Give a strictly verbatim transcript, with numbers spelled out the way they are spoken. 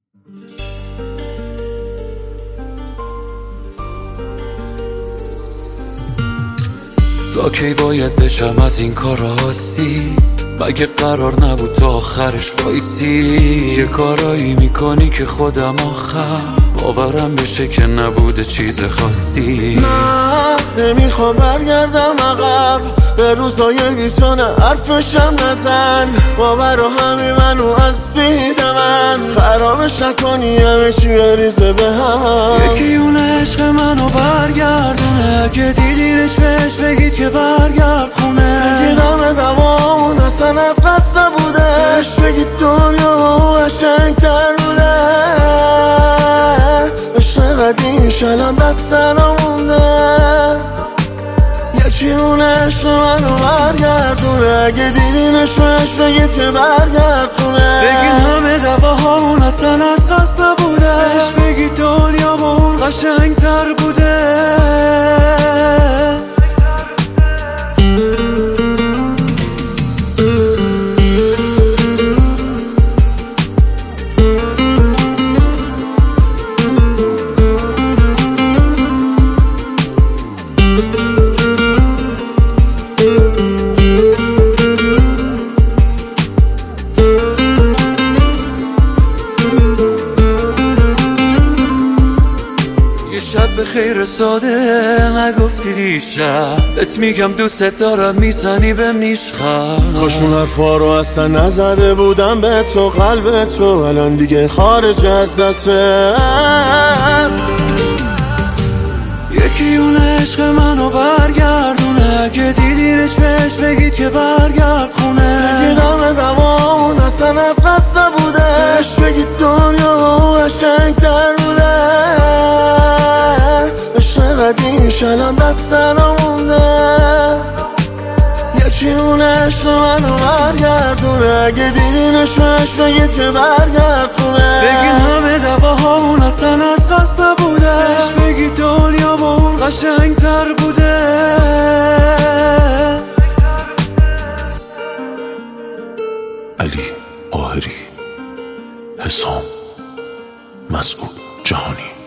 تا کی باید بشم از این کار راستی؟ مگه قرار نبود تا آخرش وایسی؟ یه کارایی میکنی که خودم آخر باورم بشه که نبوده چیز خاصی. نه نمیخوام برگردم عقب به روزای بیچونه حرفشم نزن. باور و همی منو از دید من خرابش نکنی همه چی بریزه به هم. یکی اون عشق منو برگردونه اگه دیدینش بهش بگید که برگرد خونه. بگید همه دوامون اصلا از قصد بوده بهش بگید دنیا قشنگ تر بوده. عشق قدیمش الان دست نمونده. یکی اون عشق منو برگردونه اگه دیدینش بهش بگید که برگرد خونه. بگید همه دواهامون اصلا از قصد بوده بهش بگید دنیا با اون قشنگ تر بوده. شب به خیر ساده نگفتی دیشب بهت میگم دوست دارم میزنی بهم نیشخم. کاش اون حرفا رو اصلا نزده بودم به تو قلب تو الان دیگه خارج از دست رفت. یکی اون عشق منو برگردونه اگه دیدینش بهش بگید که برگرد خونه. بگید همه دوامون اصلا از قصد بوده بهش بگید دنیا قشنگ تر بوده. عشق قدیمش الان دست نمونده. یکی اون عشق منو برگردونه اگه دیدینش بهش بگید که برگرد خونه. بگید همه دواهامون اصلا از قصد بوده بهش بگید دنیا با اون قشنگ تر بوده. علی قاهری، حسام، مسعود جهانی.